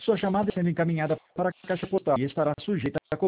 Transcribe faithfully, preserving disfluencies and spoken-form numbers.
Sua chamada sendo encaminhada para a caixa postal e estará sujeita a